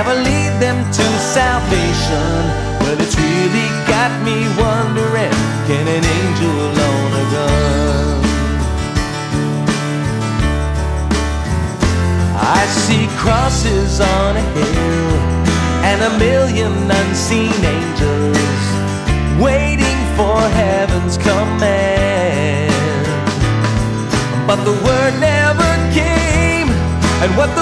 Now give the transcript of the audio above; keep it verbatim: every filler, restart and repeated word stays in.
ever lead them to salvation? Well, it's really got me wondering, can an angel own a gun? I see crosses on a hill and a million unseen angels waiting for heaven's command. But the word never came, and what the